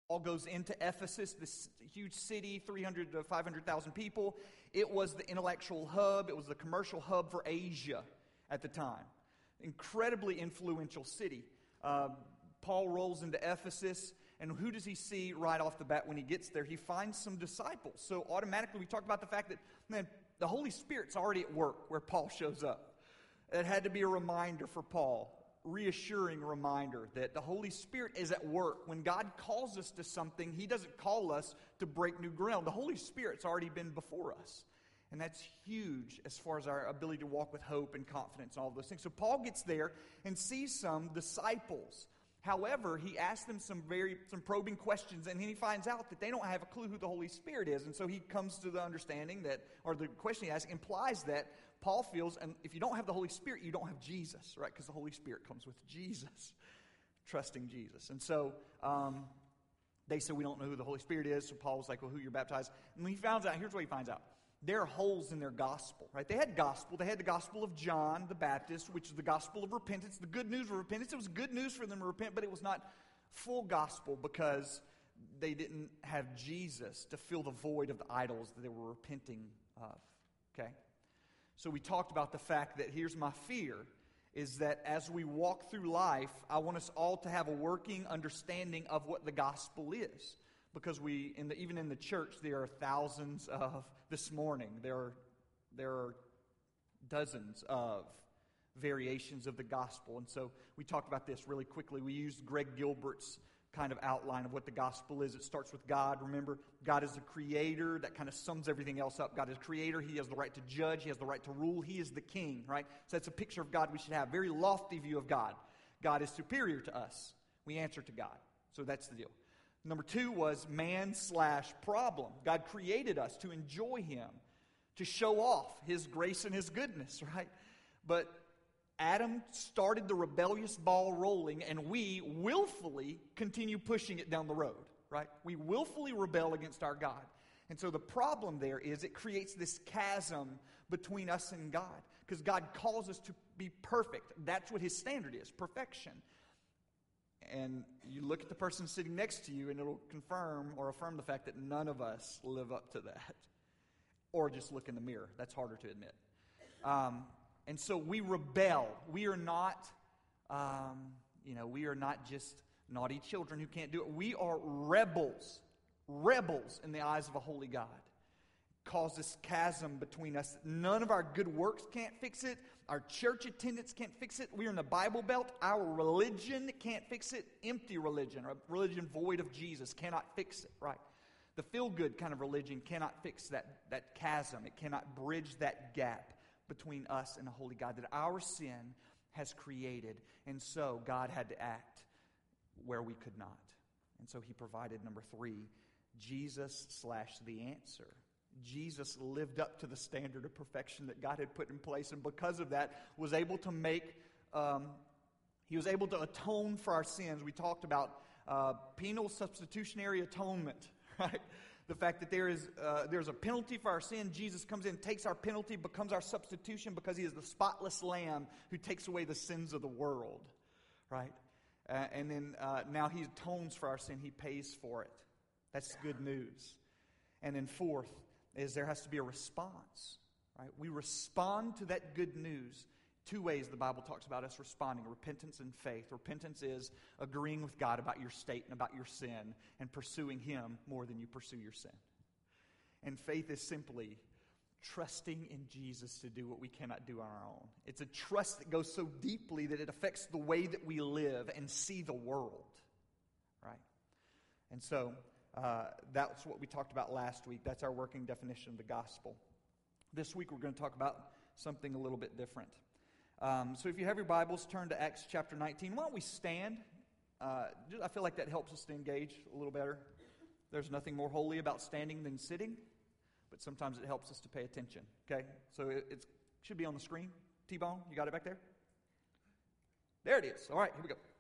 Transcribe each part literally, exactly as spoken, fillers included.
Paul goes into Ephesus, this huge city, three hundred to five hundred thousand people. It was the intellectual hub. It was the commercial hub for Asia at the time. Incredibly influential city. Uh, Paul rolls into Ephesus, and who does he see right off the bat when he gets there? He finds some disciples. So automatically we talked about the fact that, man, the Holy Spirit's already at work where Paul shows up. It had to be a reminder for Paul. Reassuring reminder that the Holy Spirit is at work. When God calls us to something, He doesn't call us to break new ground. The Holy Spirit's already been before us. And that's huge as far as our ability to walk with hope and confidence and all of those things. So Paul gets there and sees some disciples. However, he asks them some very some probing questions, and then he finds out that they don't have a clue who the Holy Spirit is. And so he comes to the understanding that, or the question he asks implies that Paul feels, and if you don't have the Holy Spirit, you don't have Jesus, right? Because the Holy Spirit comes with Jesus, trusting Jesus. And so um, they said, we don't know who the Holy Spirit is. So Paul was like, well, who you're baptized? And when he finds out, here's what he finds out. There are holes in their gospel, right? They had gospel. They had the gospel of John the Baptist, which is the gospel of repentance, the good news of repentance. It was good news for them to repent, but it was not full gospel because they didn't have Jesus to fill the void of the idols that they were repenting of, okay? So we talked about the fact that here's my fear, is that as we walk through life, I want us all to have a working understanding of what the gospel is. Because we, in the, even in the church, there are thousands of, this morning, there are, there are dozens of variations of the gospel. And so we talked about this really quickly. We used Greg Gilbert's kind of outline of what the gospel is. It starts with God. Remember, God is the creator. That kind of sums everything else up. God is creator. He has the right to judge. He has the right to rule. He is the king, right? So that's a picture of God we should have. Very lofty view of God. God is superior to us. We answer to God. So that's the deal. Number two was man slash problem. God created us to enjoy Him, to show off His grace and His goodness, right? But Adam started the rebellious ball rolling, and we willfully continue pushing it down the road, right? We willfully rebel against our God. And so the problem there is it creates this chasm between us and God, because God calls us to be perfect. That's what His standard is, perfection. And you look at the person sitting next to you, and it'll confirm or affirm the fact that none of us live up to that. Or just look in the mirror. That's harder to admit. Um, and so we rebel. We are not, um, you know, we are not just naughty children who can't do it. We are rebels. Rebels in the eyes of a holy God. Cause this chasm between us. None of our good works can't fix it. Our church attendance can't fix it. We're in the Bible Belt. Our religion can't fix it. Empty religion, or religion void of Jesus, cannot fix it, right? The feel-good kind of religion cannot fix that, that chasm. It cannot bridge that gap between us and the holy God that our sin has created. And so God had to act where we could not. And so He provided, number three, Jesus slash the answer. Jesus lived up to the standard of perfection that God had put in place, and because of that was able to make, um, He was able to atone for our sins. We talked about uh, penal substitutionary atonement, right? The fact that there is uh, there's a penalty for our sin. Jesus comes in, takes our penalty, becomes our substitution because He is the spotless Lamb who takes away the sins of the world, right? Uh, and then uh, now He atones for our sin. He pays for it. That's good news. And then fourth, is there has to be a response, right? We respond to that good news. Two ways the Bible talks about us responding: repentance and faith. Repentance is agreeing with God about your state and about your sin and pursuing Him more than you pursue your sin. And faith is simply trusting in Jesus to do what we cannot do on our own. It's a trust that goes so deeply that it affects the way that we live and see the world, right? And so Uh, that's what we talked about last week. That's our working definition of the gospel. This week we're going to talk about something a little bit different. Um, so if you have your Bibles, turn to Acts chapter nineteen. Why don't we stand? Uh, I feel like that helps us to engage a little better. There's nothing more holy about standing than sitting, but sometimes it helps us to pay attention. Okay? So it it's, should be on the screen. T-Bone, you got it back there? There it is. All right, here we go.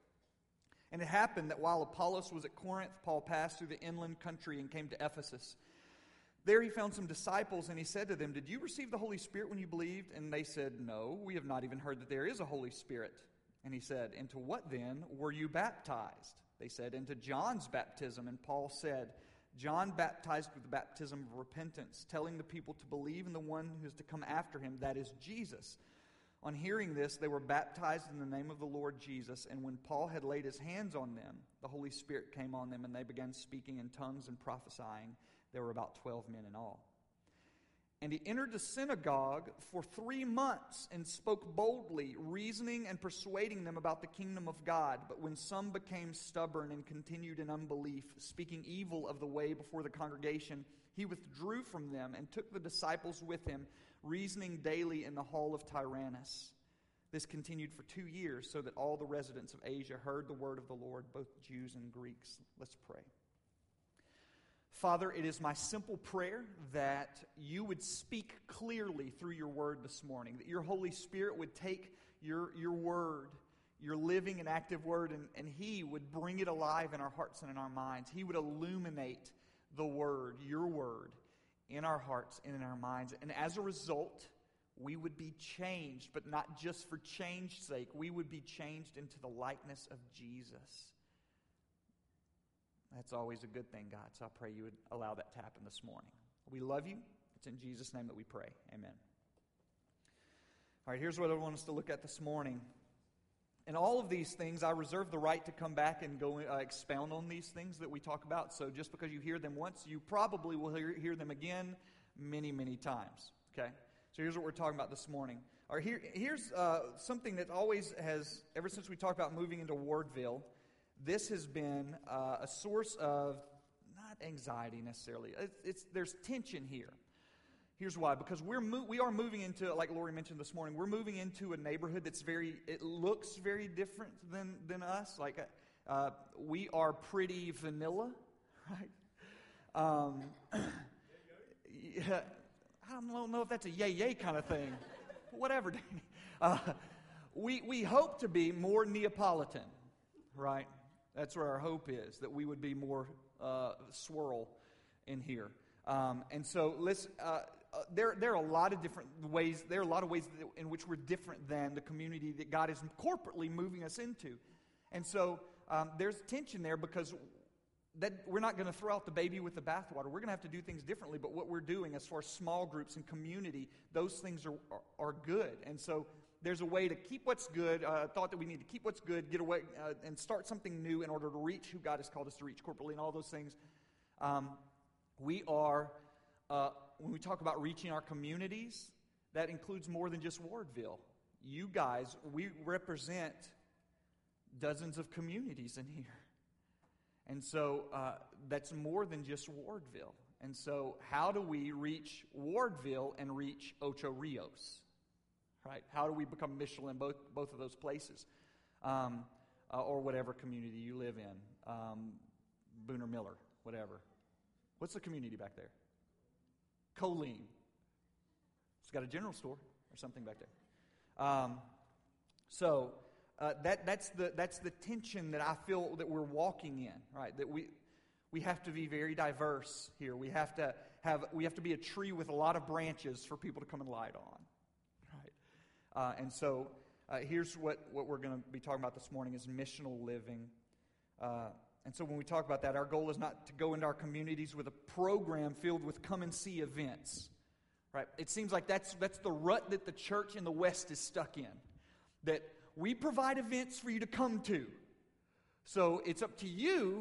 And it happened that while Apollos was at Corinth, Paul passed through the inland country and came to Ephesus. There he found some disciples, and he said to them, "Did you receive the Holy Spirit when you believed?" And they said, "No, we have not even heard that there is a Holy Spirit." And he said, "Into what then were you baptized?" They said, "Into John's baptism." And Paul said, "John baptized with the baptism of repentance, telling the people to believe in the one who is to come after him, that is Jesus." On hearing this, they were baptized in the name of the Lord Jesus. And when Paul had laid his hands on them, the Holy Spirit came on them, and they began speaking in tongues and prophesying. There were about twelve men in all. And he entered the synagogue for three months and spoke boldly, reasoning and persuading them about the kingdom of God. But when some became stubborn and continued in unbelief, speaking evil of the way before the congregation, he withdrew from them and took the disciples with him, reasoning daily in the hall of Tyrannus. This continued for two years, so that all the residents of Asia heard the word of the Lord, both Jews and Greeks. Let's pray. Father, it is my simple prayer that you would speak clearly through your word this morning, that your Holy Spirit would take your, your word, your living and active word, and, and he would bring it alive in our hearts and in our minds. He would illuminate the word, your word, in our hearts and in our minds. And as a result, we would be changed, but not just for change's sake. We would be changed into the likeness of Jesus. That's always a good thing, God. So I pray you would allow that to happen this morning. We love you. It's in Jesus' name that we pray. Amen. All right, here's what I want us to look at this morning. And all of these things, I reserve the right to come back and go uh, expound on these things that we talk about. So just because you hear them once, you probably will hear, hear them again many, many times. Okay? So here's what we're talking about this morning. All right, here, here's uh, something that always has, ever since we talked about moving into Wardville, this has been uh, a source of, not anxiety necessarily, it's, it's there's tension here. Here's why. Because we're mo- we are moving into, like Lori mentioned this morning, we're moving into a neighborhood that's very, it looks very different than, than us. Like, uh, we are pretty vanilla, right? Um, yeah, I don't know if that's a yay yay kind of thing. Whatever, Danny. Uh, we, we hope to be more Neapolitan, right? That's where our hope is, that we would be more uh, swirl in here. Um, and so let's, uh, uh, there, there are a lot of different ways, there are a lot of ways in which we're different than the community that God is corporately moving us into. And so um, there's tension there because that we're not going to throw out the baby with the bathwater. We're going to have to do things differently, but what we're doing as far as small groups and community, those things are, are, are good. And so there's a way to keep what's good, uh, thought that we need to keep what's good, get away, uh, and start something new in order to reach who God has called us to reach corporately and all those things. Um, we are, uh, when we talk about reaching our communities, that includes more than just Wardville. You guys, we represent dozens of communities in here. And so uh, that's more than just Wardville. And so how do we reach Wardville and reach Ocho Rios? Right? How do we become missional in both both of those places, um, uh, or whatever community you live in, um, Booner Miller, whatever. What's the community back there? Colleen. It's got a general store or something back there. Um, so uh, that that's the that's the tension that I feel that we're walking in. Right? That we we have to be very diverse here. We have to have we have to be a tree with a lot of branches for people to come and light on. Uh, and so uh, here's what, what we're going to be talking about this morning is missional living. Uh, and so when we talk about that, our goal is not to go into our communities with a program filled with come and see events. Right? It seems like that's that's the rut that the church in the West is stuck in. That we provide events for you to come to. So it's up to you,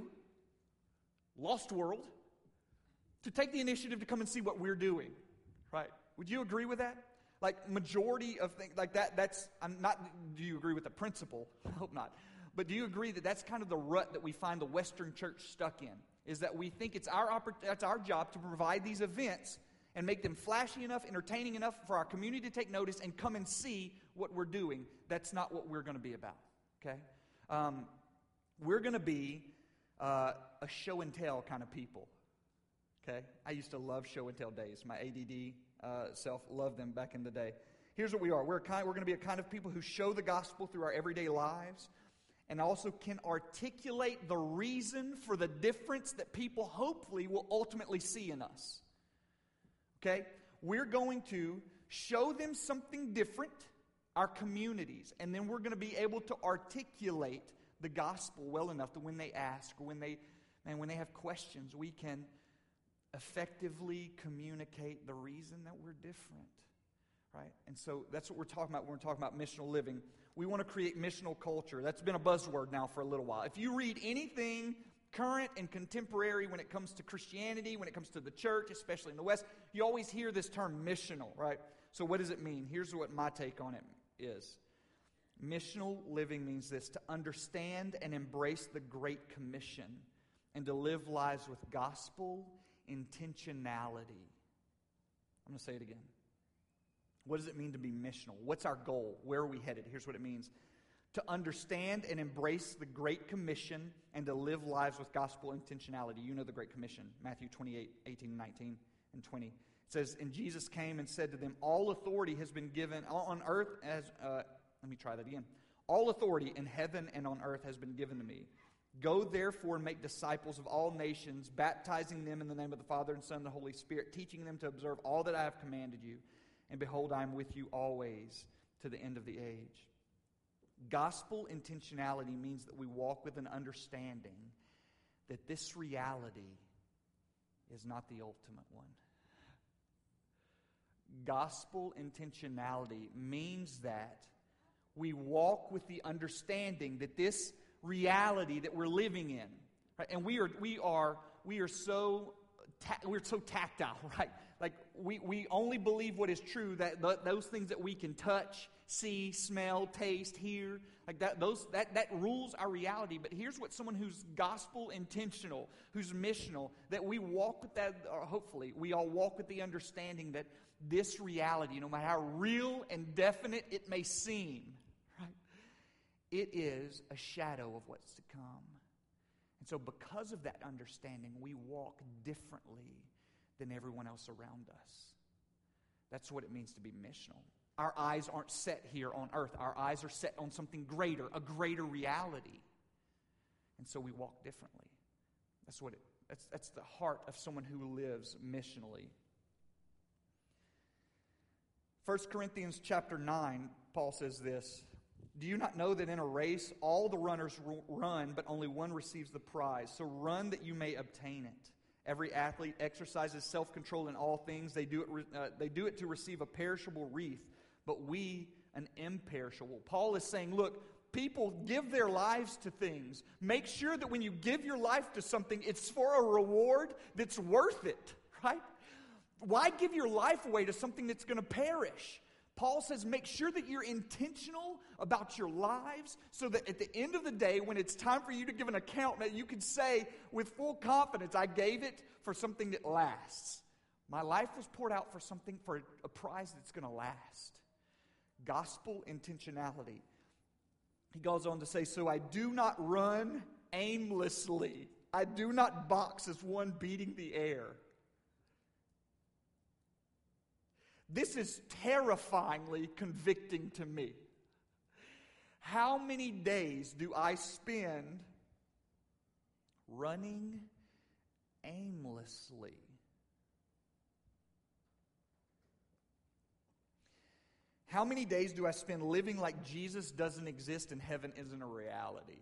Lost World, to take the initiative to come and see what we're doing. Right? Would you agree with that? Like majority of things like that, that's, I'm not, do you agree with the principle? I hope not. But do you agree that that's kind of the rut that we find the Western church stuck in? Is that we think it's our that's our job to provide these events and make them flashy enough, entertaining enough for our community to take notice and come and see what we're doing. That's not what we're going to be about, okay? Um, we're going to be uh, a show and tell kind of people, okay? I used to love show and tell days. My A D D Uh, self loved them back in the day. Here's what we are. We're, kind, we're going to be a kind of people who show the gospel through our everyday lives and also can articulate the reason for the difference that people hopefully will ultimately see in us. Okay? We're going to show them something different, our communities, and then we're going to be able to articulate the gospel well enough that when they ask or when they, man, when they have questions, we can effectively communicate the reason that we're different, right? And so that's what we're talking about when we're talking about missional living. We want to create missional culture. That's been a buzzword now for a little while. If you read anything current and contemporary when it comes to Christianity, when it comes to the church, especially in the West, you always hear this term missional, right? So what does it mean? Here's what my take on it is. Missional living means this: to understand and embrace the Great Commission and to live lives with gospel intentionality. I'm going to say it again. What does it mean to be missional? What's our goal? Where are we headed? Here's what it means. To understand and embrace the Great Commission and to live lives with gospel intentionality. You know the Great Commission, Matthew twenty-eight, eighteen, nineteen, and twenty. It says, and Jesus came and said to them, all authority has been given on earth as, uh, let me try that again. All authority in heaven and on earth has been given to me. Go therefore and make disciples of all nations, baptizing them in the name of the Father and Son and the Holy Spirit, teaching them to observe all that I have commanded you. And behold, I am with you always to the end of the age. Gospel intentionality means that we walk with an understanding that this reality is not the ultimate one. Gospel intentionality means that we walk with the understanding that this reality that we're living in, right? And we are we are we are so ta- we're so tactile, right? Like we we only believe what is true, that th- those things that we can touch, see, smell, taste, hear, like that those that that rules our reality. But here's what someone who's gospel intentional, who's missional, that we walk with that, or hopefully we all walk with the understanding that this reality, no matter how real and definite it may seem, right, it is a shadow of what's to come. And so because of that understanding, we walk differently than everyone else around us. That's what it means to be missional. Our eyes aren't set here on earth. Our eyes are set on something greater, a greater reality. And so we walk differently. That's what it that's that's the heart of someone who lives missionally. First Corinthians chapter nine, Paul says this: do you not know that in a race all the runners run, but only one receives the prize? So run that you may obtain it. Every athlete exercises self-control in all things. They do it, uh, they do it to receive a perishable wreath, but we an imperishable. Paul is saying, look, people give their lives to things. Make sure that when you give your life to something, it's for a reward that's worth it, right? Why give your life away to something that's going to perish? Paul says make sure that you're intentional about your lives so that at the end of the day, when it's time for you to give an account, that you can say with full confidence, I gave it for something that lasts. My life was poured out for something, for a prize that's going to last. Gospel intentionality. He goes on to say, so I do not run aimlessly. I do not box as one beating the air. This is terrifyingly convicting to me. How many days do I spend running aimlessly? How many days do I spend living like Jesus doesn't exist and heaven isn't a reality?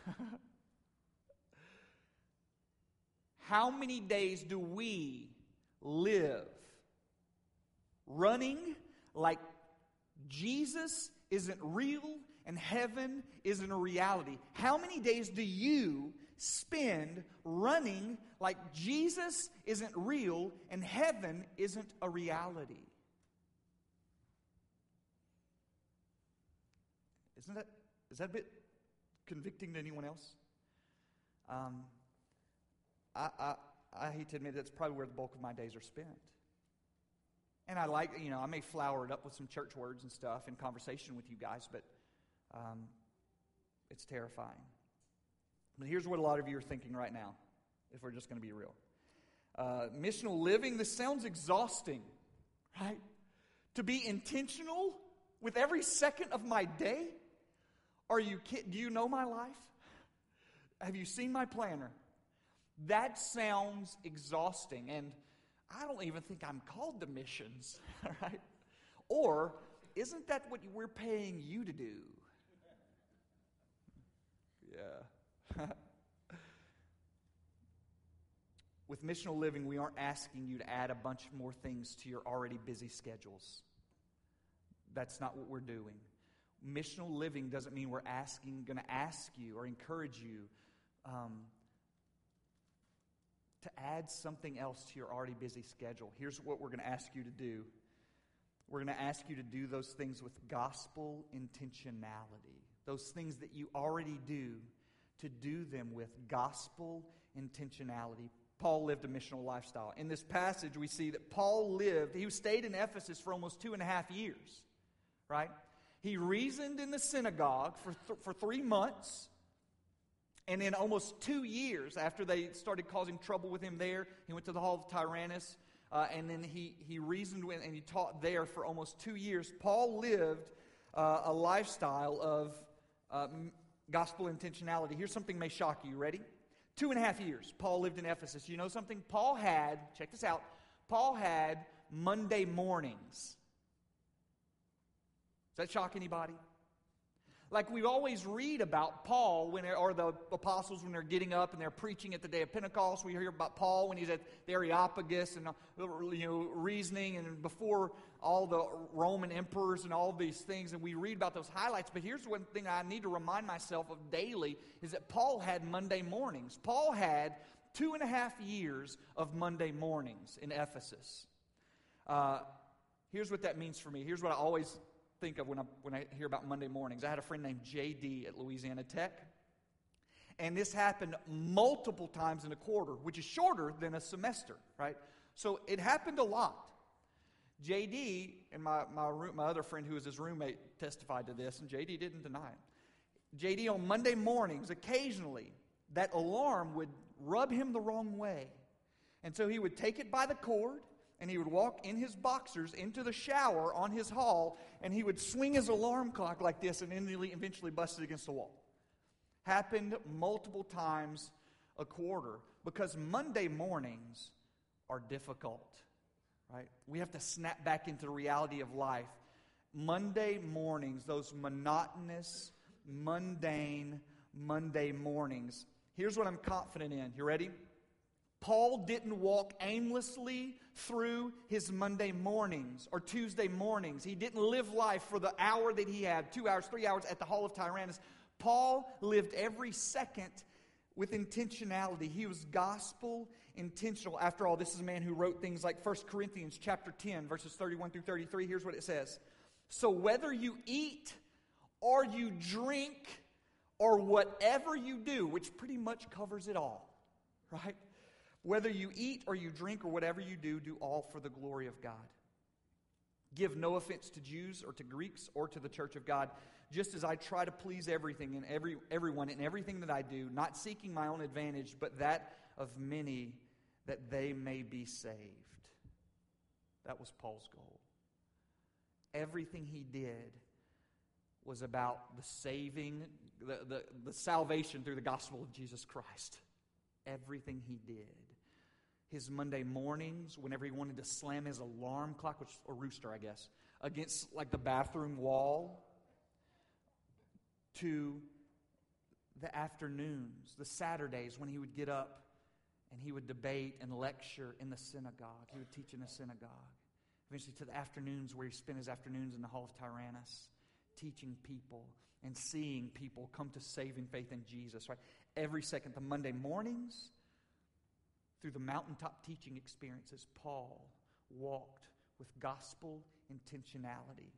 How many days do we live running like Jesus isn't real and heaven isn't a reality? How many days do you spend running like Jesus isn't real and heaven isn't a reality? Isn't that, is that a bit convicting to anyone else? Um, I, I, I hate to admit that's probably where the bulk of my days are spent. And I like, you know, I may flower it up with some church words and stuff in conversation with you guys, but um, it's terrifying. But here's what a lot of you are thinking right now, if we're just going to be real. Uh, missional living, this sounds exhausting, right? To be intentional with every second of my day? Are you kidding? Do you know my life? Have you seen my planner? That sounds exhausting, and I don't even think I'm called to missions, right? Or, isn't that what we're paying you to do? Yeah. With missional living, we aren't asking you to add a bunch more things to your already busy schedules. That's not what we're doing. Missional living doesn't mean we're asking, going to ask you or encourage you um, to add something else to your already busy schedule. Here's what we're going to ask you to do. We're going to ask you to do those things with gospel intentionality. Those things that you already do, to do them with gospel intentionality. Paul lived a missional lifestyle. In this passage, we see that Paul lived, he stayed in Ephesus for almost two and a half years, right? He reasoned in the synagogue for, th- for three months, and then almost two years after they started causing trouble with him there, he went to the hall of Tyrannus, uh, and then he, he reasoned with, and he taught there for almost two years. Paul lived uh, a lifestyle of uh, gospel intentionality. Here's something may shock you. Ready? Two and a half years, Paul lived in Ephesus. You know something? Paul had, check this out, Paul had Monday mornings. Does that shock anybody? Like we always read about Paul, when or the apostles when they're getting up and they're preaching at the day of Pentecost. We hear about Paul when he's at the Areopagus and you know reasoning and before all the Roman emperors and all these things, and we read about those highlights. But here's one thing I need to remind myself of daily is that Paul had Monday mornings. Paul had two and a half years of Monday mornings in Ephesus. Uh, here's what that means for me. Here's what I always think of when I when I hear about Monday mornings. I had a friend named J D at Louisiana Tech, and this happened multiple times in a quarter, which is shorter than a semester, right? So it happened a lot. J D and my my room, my other friend who was his roommate testified to this, and J D didn't deny it. J D on Monday mornings, occasionally, that alarm would rub him the wrong way, and so he would take it by the cord. And he would walk in his boxers into the shower on his hall, and he would swing his alarm clock like this and eventually bust it against the wall. Happened multiple times a quarter because Monday mornings are difficult, right? We have to snap back into the reality of life. Monday mornings, those monotonous, mundane Monday mornings. Here's what I'm confident in. You ready? Paul didn't walk aimlessly through his Monday mornings or Tuesday mornings. He didn't live life for the hour that he had, two hours, three hours at the Hall of Tyrannus. Paul lived every second with intentionality. He was gospel intentional. After all, this is a man who wrote things like First Corinthians chapter ten, verses thirty-one through thirty-three. Here's what it says. So whether you eat or you drink or whatever you do, which pretty much covers it all, right? Whether you eat or you drink or whatever you do, do all for the glory of God. Give no offense to Jews or to Greeks or to the church of God, just as I try to please everything and every everyone in everything that I do, not seeking my own advantage, but that of many, that they may be saved. That was Paul's goal. Everything he did was about the saving, the, the, the salvation through the gospel of Jesus Christ. Everything he did. His Monday mornings, whenever he wanted to slam his alarm clock, which or rooster, I guess, against like the bathroom wall, to the afternoons, the Saturdays when he would get up and he would debate and lecture in the synagogue. He would teach in the synagogue. Eventually to the afternoons where he spent his afternoons in the Hall of Tyrannus, teaching people and seeing people come to saving faith in Jesus, right? Every second. The Monday mornings, through the mountaintop teaching experiences, Paul walked with gospel intentionality.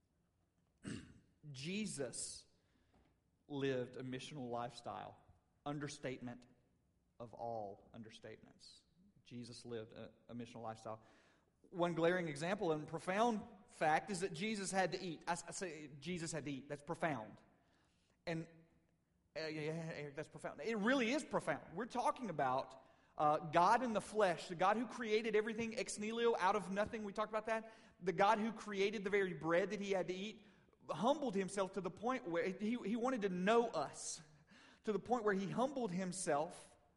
Jesus lived a missional lifestyle. Understatement of all understatements. Jesus lived a, a missional lifestyle. One glaring example and profound fact is that Jesus had to eat. I, I say Jesus had to eat. That's profound. And uh, yeah, Eric, that's profound. It really is profound. We're talking about uh, God in the flesh, the God who created everything ex nihilo, out of nothing. We talked about that. The God who created the very bread that he had to eat humbled himself to the point where he, he wanted to know us, to the point where he humbled himself,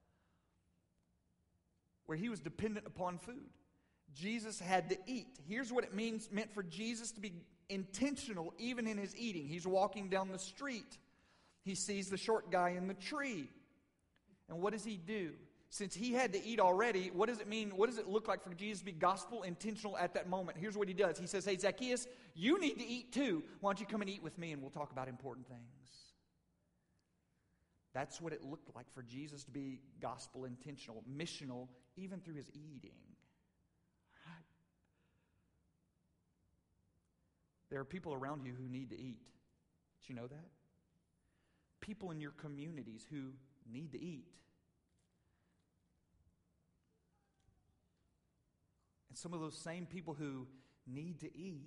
where he was dependent upon food. Jesus had to eat. Here's what it means meant for Jesus to be intentional even in his eating. He's walking down the street. He sees the short guy in the tree. And what does he do? Since he had to eat already, what does it mean? What does it look like for Jesus to be gospel intentional at that moment? Here's what he does. He says, hey, Zacchaeus, you need to eat too. Why don't you come and eat with me and we'll talk about important things. That's what it looked like for Jesus to be gospel intentional, missional, even through his eating. Right? There are people around you who need to eat. Did you know that? People in your communities who need to eat. And some of those same people who need to eat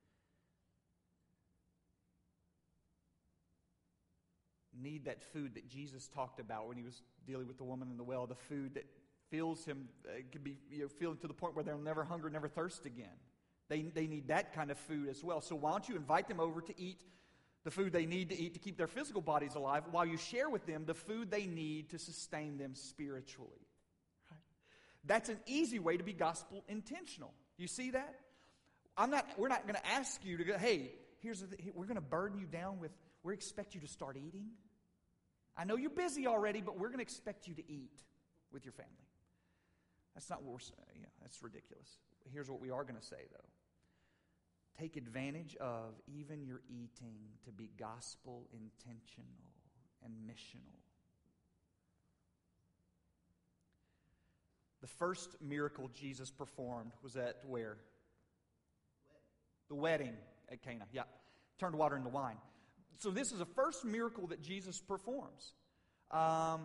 need that food that Jesus talked about when he was dealing with the woman in the well, the food that fills him, uh, can be you know, filled to the point where they'll never hunger, never thirst again. They, they need that kind of food as well. So why don't you invite them over to eat the food they need to eat to keep their physical bodies alive, while you share with them the food they need to sustain them spiritually. Right? That's an easy way to be gospel intentional. You see that? I'm not. We're not going to ask you to go, hey, here's the th- we're going to burden you down with, we expect you to start eating. I know you're busy already, but we're going to expect you to eat with your family. That's not what we're saying. Yeah, that's ridiculous. Here's what we are going to say, though. Take advantage of even your eating to be gospel intentional and missional. The first miracle Jesus performed was at where? The wedding at Cana. Yeah. Turned water into wine. So this is the first miracle that Jesus performs. Um,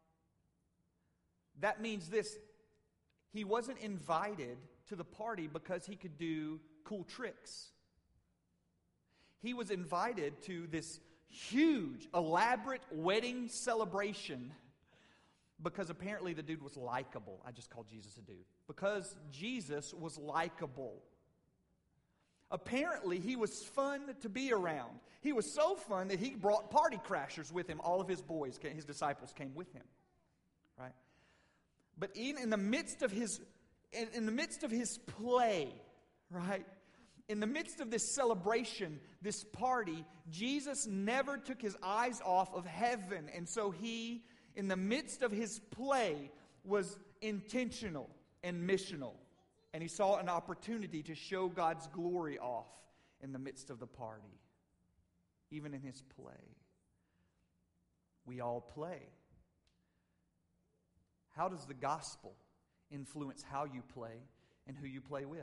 that means this. He wasn't invited to the party because he could do cool tricks. He was invited to this huge, elaborate wedding celebration because apparently the dude was likable. I just called Jesus a dude. Because Jesus was likable. Apparently he was fun to be around. He was so fun that he brought party crashers with him. All of his boys, his disciples came with him. Right? But even in the midst of his in, in the midst of his play, right? In the midst of this celebration, this party, Jesus never took his eyes off of heaven. And so he, in the midst of his play, was intentional and missional. And he saw an opportunity to show God's glory off in the midst of the party. Even in his play. We all play. How does the gospel influence how you play and who you play with?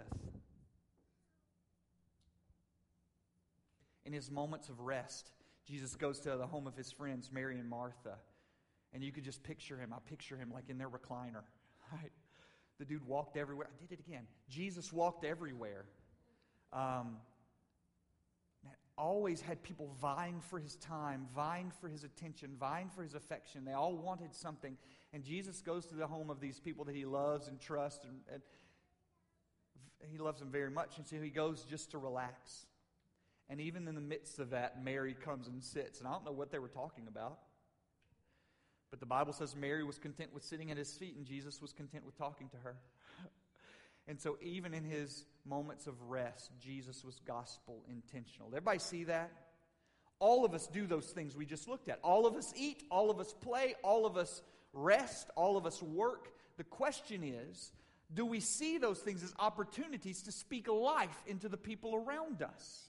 In his moments of rest, Jesus goes to the home of his friends, Mary and Martha. And you could just picture him. I picture him like in their recliner. Right? The dude walked everywhere. I did it again. Jesus walked everywhere. Um, always had people vying for his time, vying for his attention, vying for his affection. They all wanted something. And Jesus goes to the home of these people that he loves and trusts. And, and he loves them very much. And so he goes just to relax. And even in the midst of that, Mary comes and sits. And I don't know what they were talking about. But the Bible says Mary was content with sitting at his feet, and Jesus was content with talking to her. And so even in his moments of rest, Jesus was gospel intentional. Did everybody see that? All of us do those things we just looked at. All of us eat, all of us play, all of us rest, all of us work. The question is, do we see those things as opportunities to speak life into the people around us?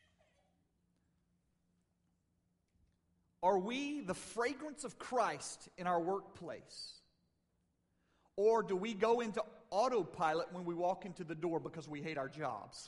Are we the fragrance of Christ in our workplace? Or do we go into autopilot when we walk into the door because we hate our jobs?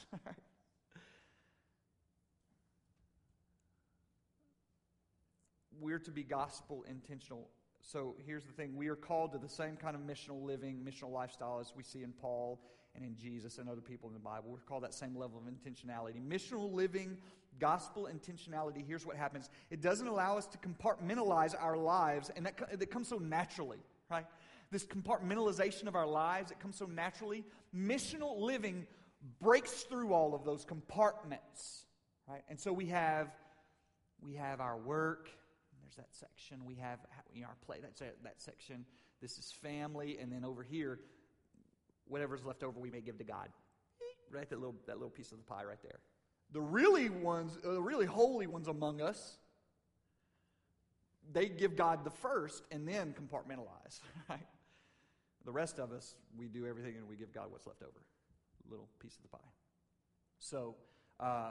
We're to be gospel intentional. So here's the thing. We are called to the same kind of missional living, missional lifestyle as we see in Paul and in Jesus and other people in the Bible. We're called that same level of intentionality. Missional living, gospel intentionality, here's what happens. It doesn't allow us to compartmentalize our lives, and that, that comes so naturally, right? This compartmentalization of our lives, it comes so naturally. Missional living breaks through all of those compartments, right? And so we have, we have our work. There's that section. We have you know, our play. That's that section. This is family, and then over here, whatever's left over, we may give to God. Right, that little that little piece of the pie right there. The really ones, the really holy ones among us, they give God the first and then compartmentalize, right? The rest of us, we do everything and we give God what's left over, a little piece of the pie. So, uh,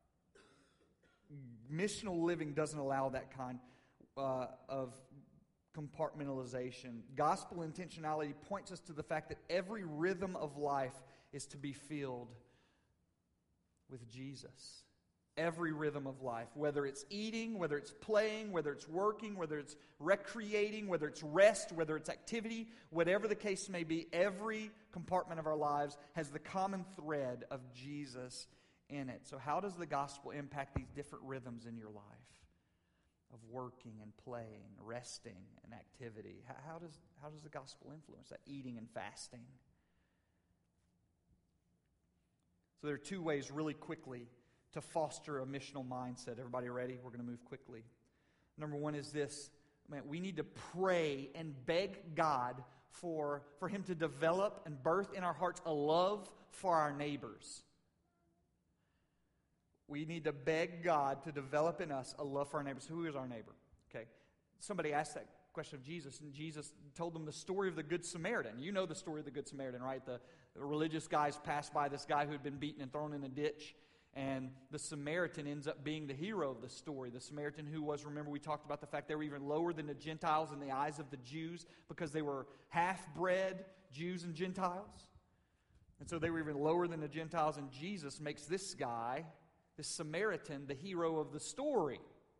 missional living doesn't allow that kind uh, of compartmentalization. Gospel intentionality points us to the fact that every rhythm of life is to be filled with Jesus. Every rhythm of life, whether it's eating, whether it's playing, whether it's working, whether it's recreating, whether it's rest, whether it's activity, whatever the case may be, every compartment of our lives has the common thread of Jesus in it. So how does the gospel impact these different rhythms in your life of working and playing, resting and activity? How, how does how does the gospel influence that eating and fasting? So there are two ways really quickly to foster a missional mindset. Everybody ready? We're going to move quickly. Number one is this. Man, we need to pray and beg God for, for Him to develop and birth in our hearts a love for our neighbors. We need to beg God to develop in us a love for our neighbors. Who is our neighbor? Okay. Somebody asked that question of Jesus, and Jesus told them the story of the Good Samaritan. You know the story of the Good Samaritan, right? The, the religious guys passed by this guy who had been beaten and thrown in a ditch. And the Samaritan ends up being the hero of the story. The Samaritan who was, remember we talked about the fact they were even lower than the Gentiles in the eyes of the Jews because they were half-bred Jews and Gentiles. And so they were even lower than the Gentiles, and Jesus makes this guy, this Samaritan, the hero of the story.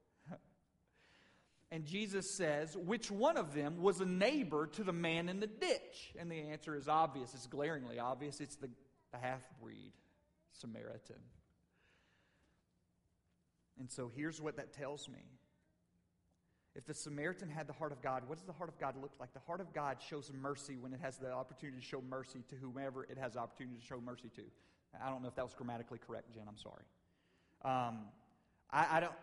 And Jesus says, which one of them was a neighbor to the man in the ditch? And the answer is obvious. It's glaringly obvious. It's the, the half-breed Samaritan. And so here's what that tells me. If the Samaritan had the heart of God, what does the heart of God look like? The heart of God shows mercy when it has the opportunity to show mercy to whomever it has the opportunity to show mercy to. I don't know if that was grammatically correct, Jen. I'm sorry. Um, I, I don't...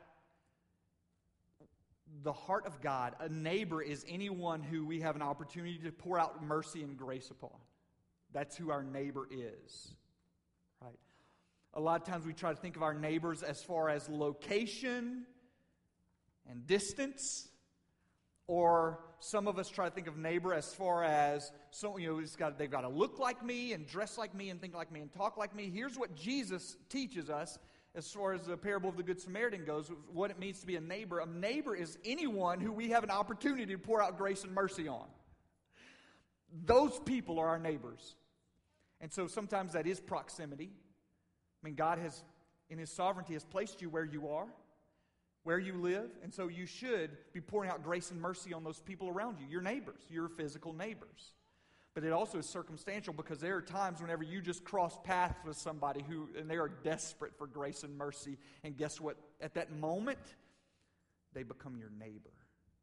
The heart of God, a neighbor is anyone who we have an opportunity to pour out mercy and grace upon. That's who our neighbor is. Right? A lot of times we try to think of our neighbors as far as location and distance, or some of us try to think of neighbor as far as, so, you know, it's got, they've got to look like me and dress like me and think like me and talk like me. Here's what Jesus teaches us as far as the parable of the Good Samaritan goes, what it means to be a neighbor. A neighbor is anyone who we have an opportunity to pour out grace and mercy on. Those people are our neighbors. And so sometimes that is proximity. I mean, God has, in His sovereignty, has placed you where you are, where you live, and so you should be pouring out grace and mercy on those people around you, your neighbors, your physical neighbors. But it also is circumstantial because there are times whenever you just cross paths with somebody who, and they are desperate for grace and mercy, and guess what? At that moment, they become your neighbor.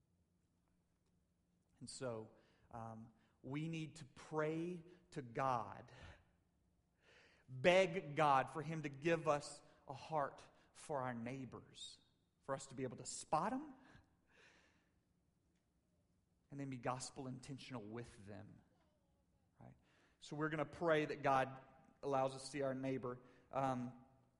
And so, um, we need to pray to God, beg God for Him to give us a heart for our neighbors, for us to be able to spot them, and then be gospel intentional with them. Right? So we're going to pray that God allows us to see our neighbor. Um,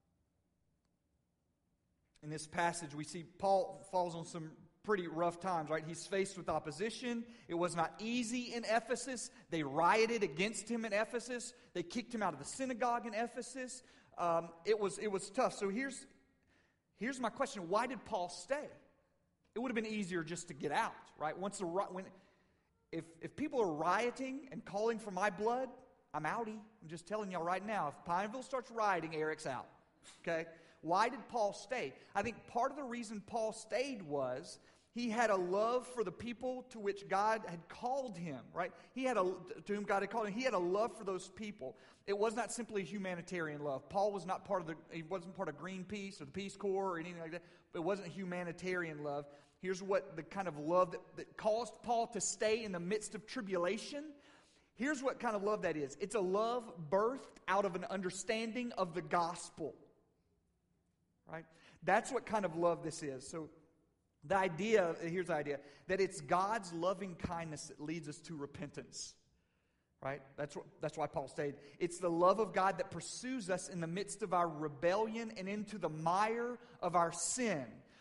in this passage, we see Paul falls on some pretty rough times, right? He's faced with opposition. It was not easy in Ephesus. They rioted against him in Ephesus. They kicked him out of the synagogue in Ephesus. Um, it was it was tough. So here's here's my question: why did Paul stay? It would have been easier just to get out, right? Once the when if if people are rioting and calling for my blood, I'm outie. I'm just telling y'all right now. If Pineville starts rioting, Eric's out. Okay. Why did Paul stay? I think part of the reason Paul stayed was he had a love for the people to which God had called him, right? He had a, to whom God had called him. He had a love for those people. It was not simply a humanitarian love. Paul was not part of the, he wasn't part of Greenpeace or the Peace Corps or anything like that. But it wasn't a humanitarian love. Here's what the kind of love that, that caused Paul to stay in the midst of tribulation. Here's what kind of love that is. It's a love birthed out of an understanding of the gospel. Right? That's what kind of love this is. So the idea, here's the idea, that it's God's loving kindness that leads us to repentance. Right? That's what, that's why Paul stayed. It's the love of God that pursues us in the midst of our rebellion and into the mire of our sin.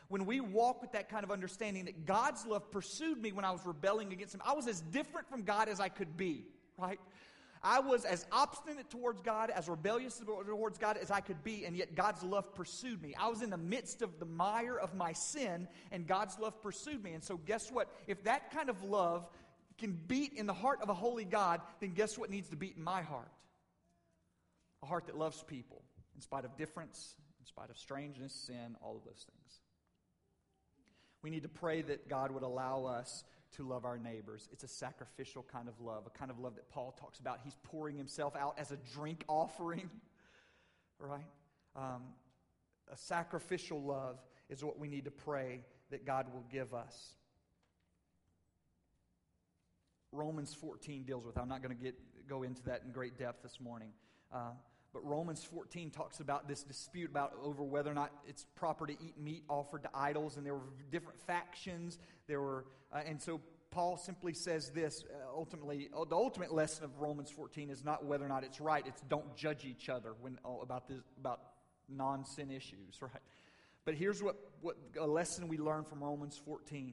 when we walk with that kind of understanding that God's love pursued me when I was rebelling against Him, I was as different from God as I could be, right? I was as obstinate towards God, as rebellious towards God as I could be, and yet God's love pursued me. I was in the midst of the mire of my sin, and God's love pursued me. And so guess what? If that kind of love can beat in the heart of a holy God, then guess what needs to beat in my heart? A heart that loves people, in spite of difference, in spite of strangeness, sin, all of those things. We need to pray that God would allow us to love our neighbors. It's a sacrificial kind of love, a kind of love that Paul talks about. He's pouring himself out as a drink offering, right? Um, a sacrificial love is what we need to pray that God will give us. Romans fourteen deals with. I'm not going to get go into that in great depth this morning. Uh, but Romans fourteen talks about this dispute about over whether or not it's proper to eat meat offered to idols, and there were different factions. There were, uh, and so Paul simply says this. Uh, ultimately, uh, the ultimate lesson of Romans fourteen is not whether or not it's right. It's don't judge each other when uh, about this about non-sin issues, right? But here's what what a lesson we learn from Romans fourteen.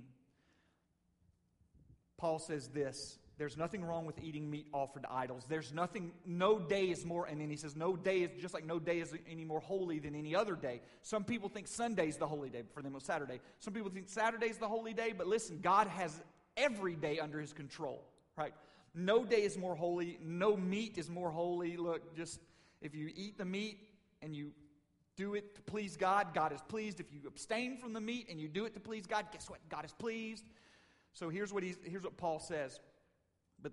Paul says this. There's nothing wrong with eating meat offered to idols. There's nothing, no day is more, and then he says no day is, just like no day is any more holy than any other day. Some people think Sunday's the holy day, for them it's Saturday. Some people think Saturday's the holy day, but listen, God has every day under His control, right? No day is more holy, no meat is more holy. Look, just, if you eat the meat and you do it to please God, God is pleased. If you abstain from the meat and you do it to please God, guess what? God is pleased. So here's what he's, here's what Paul says. But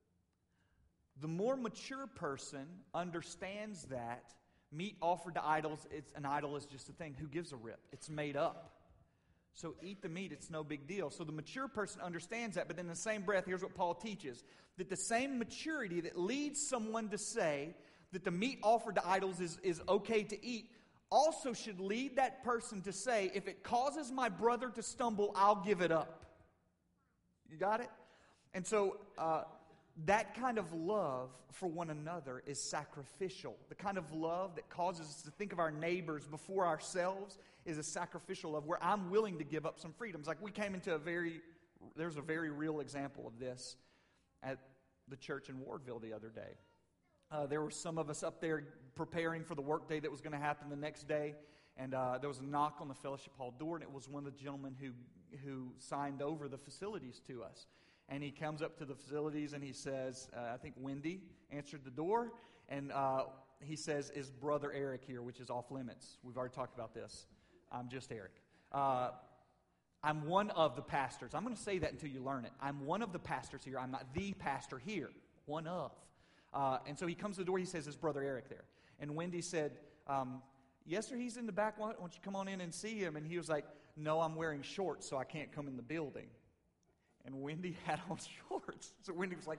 the more mature person understands that meat offered to idols, it's an idol is just a thing. Who gives a rip? It's made up. So eat the meat, it's no big deal. So the mature person understands that, but then in the same breath, here's what Paul teaches. That the same maturity that leads someone to say that the meat offered to idols is, is okay to eat also should lead that person to say, if it causes my brother to stumble, I'll give it up. You got it? And so uh, that kind of love for one another is sacrificial. The kind of love that causes us to think of our neighbors before ourselves is a sacrificial love where I'm willing to give up some freedoms. Like we came into a very, there's a very real example of this at the church in Wardville the other day. Uh, there were some of us up there preparing for the work day that was going to happen the next day. And uh, there was a knock on the fellowship hall door, and it was one of the gentlemen who, who signed over the facilities to us. And he comes up to the facilities and he says, uh, I think Wendy answered the door. And uh, he says, is Brother Eric here, which is off limits. We've already talked about this. I'm just Eric. Uh, I'm one of the pastors. I'm going to say that until you learn it. I'm one of the pastors here. I'm not the pastor here. One of. Uh, and so he comes to the door. He says, is Brother Eric there? And Wendy said, um, yes, sir, he's in the back. Why don't you come on in and see him? And he was like, no, I'm wearing shorts, so I can't come in the building. And Wendy had on shorts. So Wendy was like,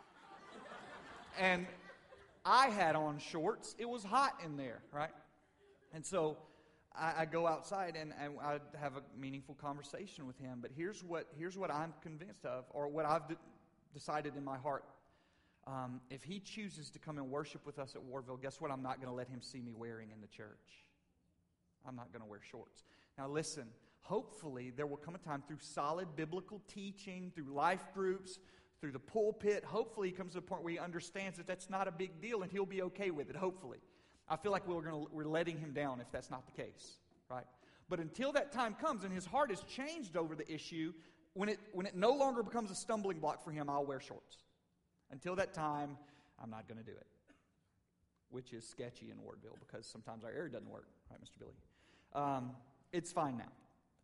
and I had on shorts. It was hot in there, right? And so I, I go outside and, and I have a meaningful conversation with him. But here's what here's what I'm convinced of, or what I've de- decided in my heart. Um, if he chooses to come and worship with us at Wardville, guess what? I'm not going to let him see me wearing in the church. I'm not going to wear shorts. Now listen. Hopefully, there will come a time through solid biblical teaching, through life groups, through the pulpit. Hopefully, he comes to a point where he understands that that's not a big deal and he'll be okay with it, hopefully. I feel like we're, gonna, we're letting him down if that's not the case, right? But until that time comes and his heart is changed over the issue, when it, when it no longer becomes a stumbling block for him, I'll wear shorts. Until that time, I'm not going to do it, which is sketchy in Wardville because sometimes our air doesn't work, right, Mister Billy? Um, it's fine now.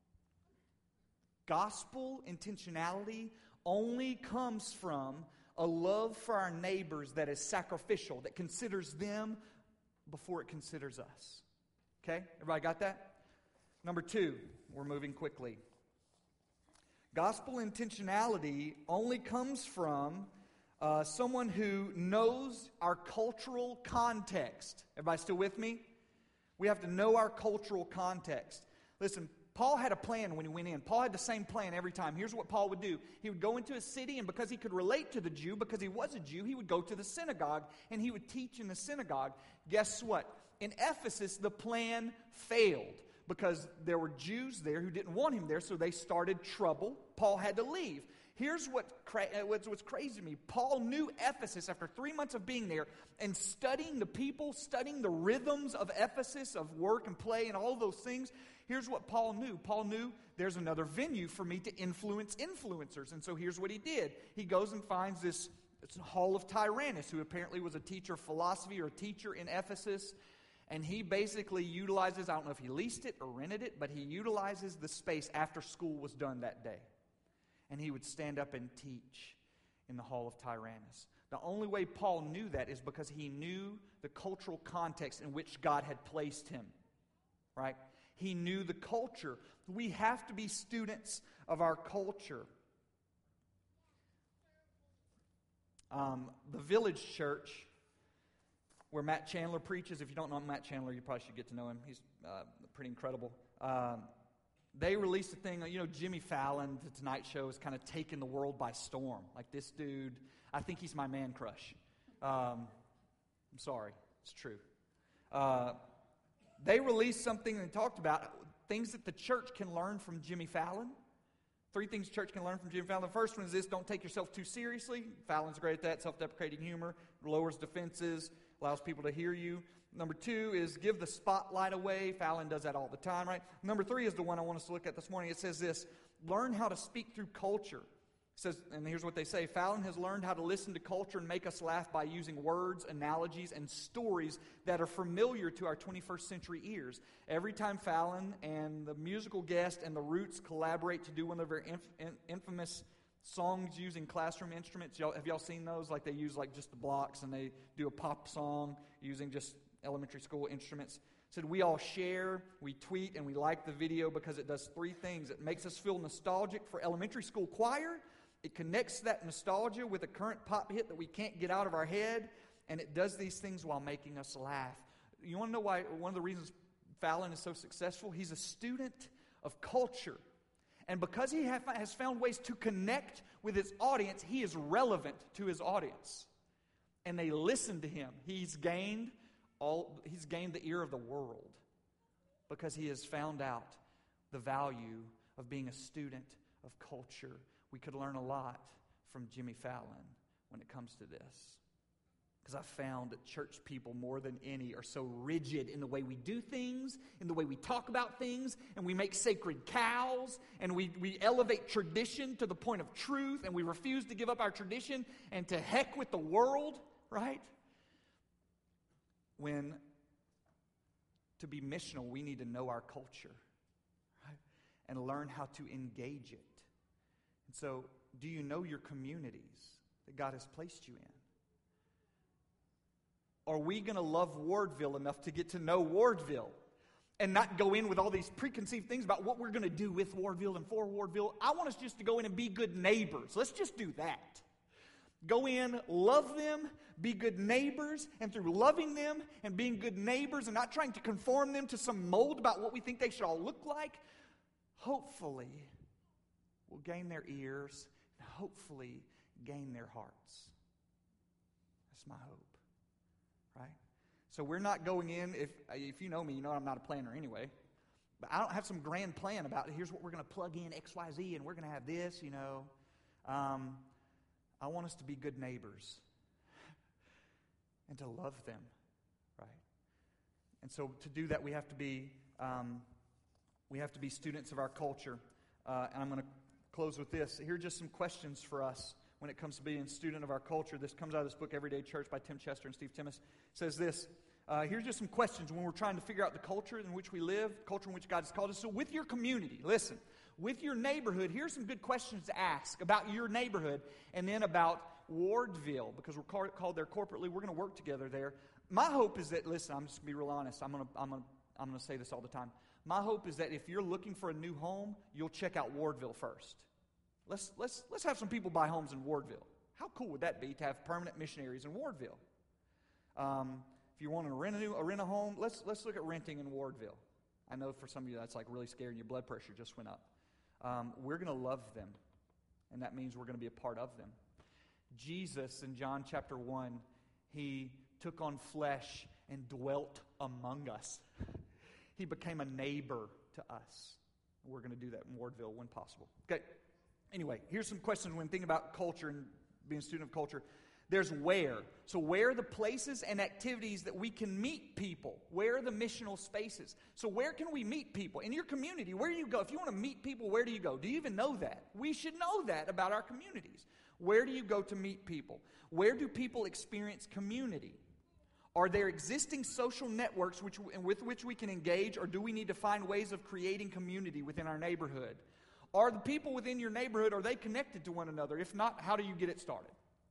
Gospel intentionality only comes from a love for our neighbors that is sacrificial, that considers them before it considers us. Okay? Everybody got that? Number two, we're moving quickly. Gospel intentionality only comes from uh, someone who knows our cultural context. Everybody still with me? We have to know our cultural context. Listen, Paul had a plan when he went in. Paul had the same plan every time. Here's what Paul would do. He would go into a city, and because he could relate to the Jew, because he was a Jew, he would go to the synagogue, and he would teach in the synagogue. Guess what? In Ephesus, the plan failed because there were Jews there who didn't want him there, so they started trouble. Paul had to leave. Here's what cra- what's, what's crazy to me. Paul knew Ephesus after three months of being there and studying the people, studying the rhythms of Ephesus, of work and play and all of those things. Here's what Paul knew. Paul knew there's another venue for me to influence influencers. And so here's what he did. He goes and finds this, this Hall of Tyrannus, who apparently was a teacher of philosophy or a teacher in Ephesus. And he basically utilizes, I don't know if he leased it or rented it, but he utilizes the space after school was done that day. And he would stand up and teach in the Hall of Tyrannus. The only way Paul knew that is because he knew the cultural context in which God had placed him. Right? He knew the culture. We have to be students of our culture. Um, the Village Church, where Matt Chandler preaches. If you don't know Matt Chandler, you probably should get to know him. He's uh, pretty incredible. Um, they released a thing, you know, Jimmy Fallon, the Tonight Show, has kind of taken the world by storm. Like this dude, I think he's my man crush. Um, I'm sorry, it's true. Uh, they released something and talked about things that the church can learn from Jimmy Fallon. Three things church can learn from Jimmy Fallon. The first one is this: don't take yourself too seriously. Fallon's great at that, self-deprecating humor, lowers defenses, allows people to hear you. Number two is give the spotlight away. Fallon does that all the time, right? Number three is the one I want us to look at this morning. It says this: learn how to speak through culture. It says, and here's what they say: Fallon has learned how to listen to culture and make us laugh by using words, analogies, and stories that are familiar to our twenty-first century ears. Every time Fallon and the musical guest and the Roots collaborate to do one of their inf- in- infamous songs using classroom instruments, y'all, have y'all seen those? Like they use like just the blocks and they do a pop song using just elementary school instruments. Said we all share, we tweet, and we like the video because it does three things. It makes us feel nostalgic for elementary school choir. It connects that nostalgia with a current pop hit that we can't get out of our head, and it does these things while making us laugh. You want to know why? One of the reasons Fallon is so successful? He's a student of culture. And because he have, has found ways to connect with his audience, he is relevant to his audience. And they listen to him. He's gained all he's gained the ear of the world because he has found out the value of being a student of culture. We could learn a lot from Jimmy Fallon when it comes to this. Because I've found that church people, more than any, are so rigid in the way we do things, in the way we talk about things, and we make sacred cows, and we, we elevate tradition to the point of truth, and we refuse to give up our tradition, and to heck with the world, right? When to be missional, we need to know our culture, right? And learn how to engage it. And so, do you know your communities that God has placed you in? Are we going to love Wardville enough to get to know Wardville and not go in with all these preconceived things about what we're going to do with Wardville and for Wardville? I want us just to go in and be good neighbors. Let's just do that. Go in, love them, be good neighbors, and through loving them and being good neighbors and not trying to conform them to some mold about what we think they should all look like, hopefully we'll gain their ears and hopefully gain their hearts. That's my hope. Right? So we're not going in, if if you know me, you know I'm not a planner anyway. But I don't have some grand plan about it. Here's what we're going to plug in, X, Y, Z, and we're going to have this, you know. Um, I want us to be good neighbors and to love them, right? And so to do that, we have to be um, we have to be students of our culture. Uh, and I'm going to close with this. Here are just some questions for us when it comes to being a student of our culture. This comes out of this book, Everyday Church, by Tim Chester and Steve Timmis. It says this: uh, here's just some questions when we're trying to figure out the culture in which we live, culture in which God has called us. So with your community, listen, with your neighborhood, here's some good questions to ask about your neighborhood and then about Wardville, because we're called, called there corporately. We're going to work together there. My hope is that, listen, I'm just going to be real honest. I'm going to, I'm going to, I'm going to say this all the time. My hope is that if you're looking for a new home, you'll check out Wardville first. Let's, let's, let's have some people buy homes in Wardville. How cool would that be to have permanent missionaries in Wardville? Um, if you want to rent a, new, rent a home, let's, let's look at renting in Wardville. I know for some of you that's like really scary and your blood pressure just went up. Um, we're going to love them, and that means we're going to be a part of them. Jesus, in John chapter one, he took on flesh and dwelt among us. He became a neighbor to us. We're going to do that in Wardville when possible. Okay. Anyway, here's some questions when thinking about culture and being a student of culture. There's where. So where are the places and activities that we can meet people? Where are the missional spaces? So where can we meet people? In your community, where do you go? If you want to meet people, where do you go? Do you even know that? We should know that about our communities. Where do you go to meet people? Where do people experience community? Are there existing social networks which, with which we can engage, or do we need to find ways of creating community within our neighborhood? Are the people within your neighborhood, are they connected to one another? If not, how do you get it started?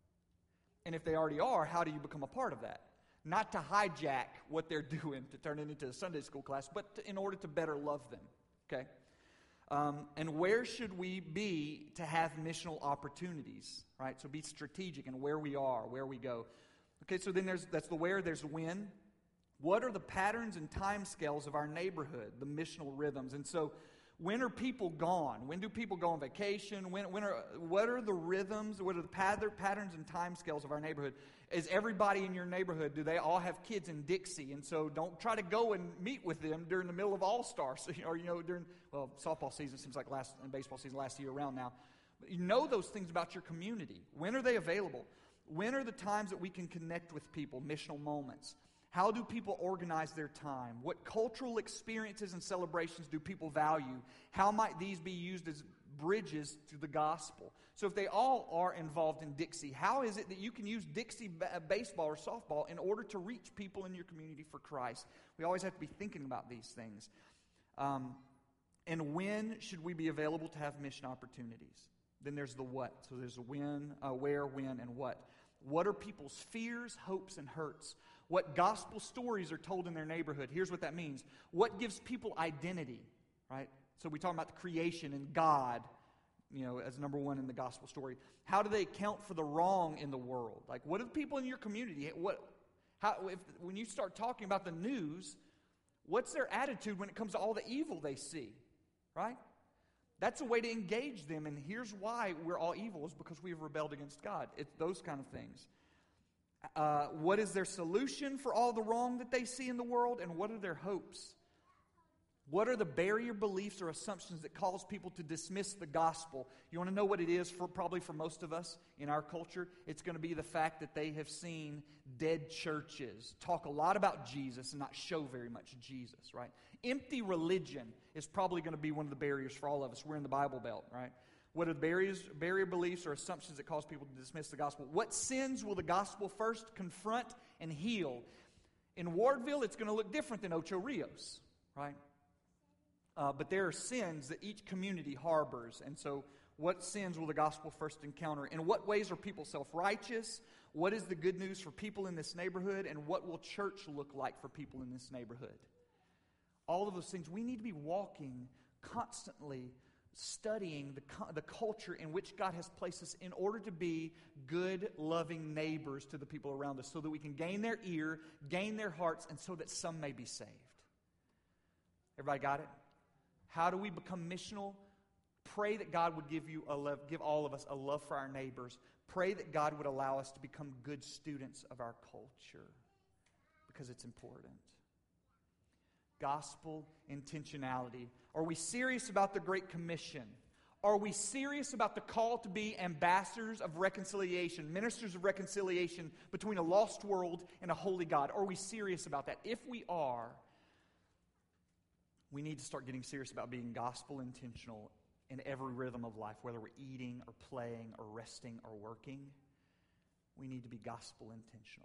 And if they already are, how do you become a part of that? Not to hijack what they're doing to turn it into a Sunday school class, but to, in order to better love them. Okay? Um, and where should we be to have missional opportunities? Right? So be strategic in where we are, where we go. Okay, so then there's that's the where, there's the when. What are the patterns and time scales of our neighborhood, the missional rhythms? And so when are people gone? When do people go on vacation? When, when are, what are the rhythms? What are the patterns and time scales of our neighborhood? Is everybody in your neighborhood, do they all have kids in Dixie? And so don't try to go and meet with them during the middle of All-Stars. Or, you know, during, well, softball season seems like last, and baseball season last year around now. But you know those things about your community. When are they available? When are the times that we can connect with people, missional moments? How do people organize their time? What cultural experiences and celebrations do people value? How might these be used as bridges to the gospel? So if they all are involved in Dixie, how is it that you can use Dixie b- baseball or softball in order to reach people in your community for Christ? We always have to be thinking about these things. Um, and when should we be available to have mission opportunities? Then there's the what. So there's the when, uh, where, when, and what. What are people's fears, hopes, and hurts? What gospel stories are told in their neighborhood? Here's what that means. What gives people identity, right? So we talk about the creation and God, you know, as number one in the gospel story. How do they account for the wrong in the world? Like, what do the people in your community, what, how, if, when you start talking about the news, what's their attitude when it comes to all the evil they see, right? That's a way to engage them, and here's why we're all evil, is because we have rebelled against God. It's those kind of things. Uh, what is their solution for all the wrong that they see in the world, and what are their hopes? What are the barrier beliefs or assumptions that cause people to dismiss the gospel? You want to know what it is for probably for most of us in our culture? It's going to be the fact that they have seen dead churches talk a lot about Jesus and not show very much Jesus, right? Empty religion is probably going to be one of the barriers for all of us. We're in the Bible Belt, right? What are the barriers, barrier beliefs or assumptions that cause people to dismiss the gospel? What sins will the gospel first confront and heal? In Wardville, it's going to look different than Ocho Rios, right? Uh, but there are sins that each community harbors. And so what sins will the gospel first encounter? In what ways are people self-righteous? What is the good news for people in this neighborhood? And what will church look like for people in this neighborhood? All of those things. We need to be walking constantly, studying the, the culture in which God has placed us in order to be good, loving neighbors to the people around us, so that we can gain their ear, gain their hearts, and so that some may be saved. Everybody got it? How do we become missional? Pray that God would give you a love, give all of us a love for our neighbors. Pray that God would allow us to become good students of our culture, because it's important. Gospel intentionality. Are we serious about the Great Commission? Are we serious about the call to be ambassadors of reconciliation, ministers of reconciliation between a lost world and a holy God? Are we serious about that? If we are, we need to start getting serious about being gospel intentional in every rhythm of life, whether we're eating or playing or resting or working. We need to be gospel intentional.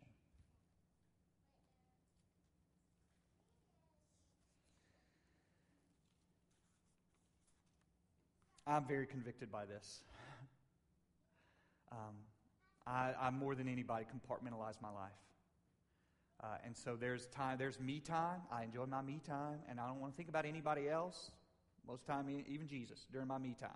I'm very convicted by this. um, I, I, more than anybody, compartmentalize my life. Uh, and so there's time, there's me time. I enjoy my me time, and I don't want to think about anybody else. Most time, even Jesus, during my me time.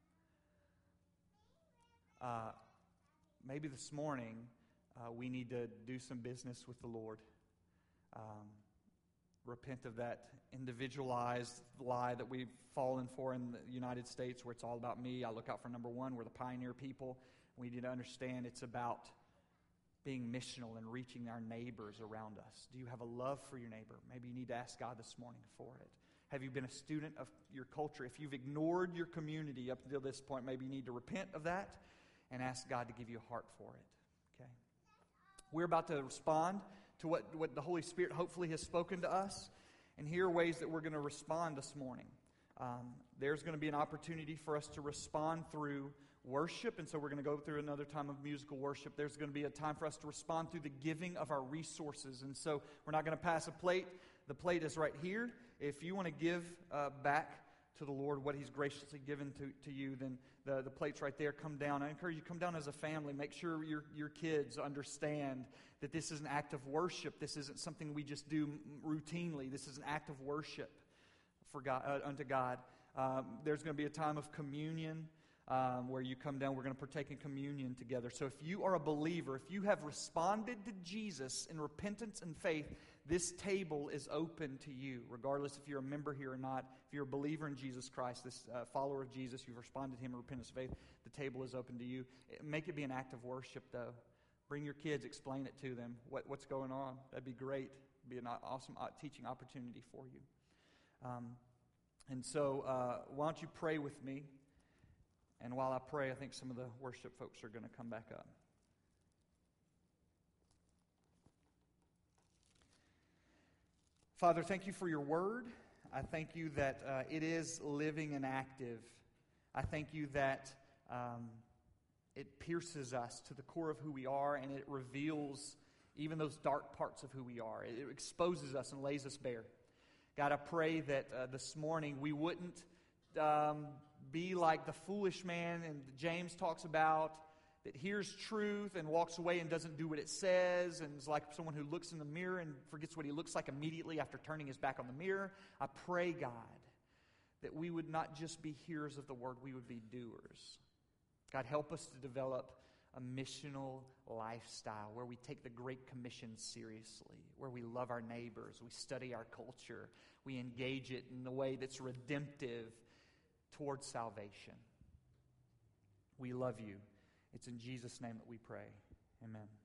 Uh, maybe this morning, uh, we need to do some business with the Lord. Um, repent of that individualized lie that we've fallen for in the United States, where it's all about me. I look out for number one. We're the pioneer people. We need to understand it's about being missional and reaching our neighbors around us? Do you have a love for your neighbor? Maybe you need to ask God this morning for it. Have you been a student of your culture? If you've ignored your community up until this point, maybe you need to repent of that and ask God to give you a heart for it. Okay? We're about to respond to what, what the Holy Spirit hopefully has spoken to us. And here are ways that we're going to respond this morning. Um, there's going to be an opportunity for us to respond through worship, and so we're going to go through another time of musical worship. There's going to be a time for us to respond through the giving of our resources, and so we're not going to pass a plate. The plate is right here. If you want to give uh, back to the Lord what He's graciously given to, to you, then the, the plate's right there. Come down. I encourage you to come down as a family. Make sure your, your kids understand that this is an act of worship. This isn't something we just do routinely. This is an act of worship for God, uh, unto God. Um, there's going to be a time of communion um, where you come down. We're going to partake in communion together. So if you are a believer, if you have responded to Jesus in repentance and faith, this table is open to you, regardless if you're a member here or not. If you're a believer in Jesus Christ, this uh, follower of Jesus, you've responded to Him in repentance and faith, the table is open to you. Make it be an act of worship, though. Bring your kids, explain it to them, what, what's going on. That'd be great. It'd be an awesome uh, teaching opportunity for you. Um, and so, uh, why don't you pray with me? And while I pray, I think some of the worship folks are going to come back up. Father, thank you for your word. I thank you that uh, it is living and active. I thank you that um, it pierces us to the core of who we are, and it reveals even those dark parts of who we are. It exposes us and lays us bare. God, I pray that uh, this morning we wouldn't um, be like the foolish man and James talks about, that hears truth and walks away and doesn't do what it says, and is like someone who looks in the mirror and forgets what he looks like immediately after turning his back on the mirror. I pray, God, that we would not just be hearers of the word, we would be doers. God, help us to develop a missional lifestyle where we take the Great Commission seriously, where we love our neighbors, we study our culture, we engage it in a way that's redemptive towards salvation. We love you. It's in Jesus' name that we pray. Amen.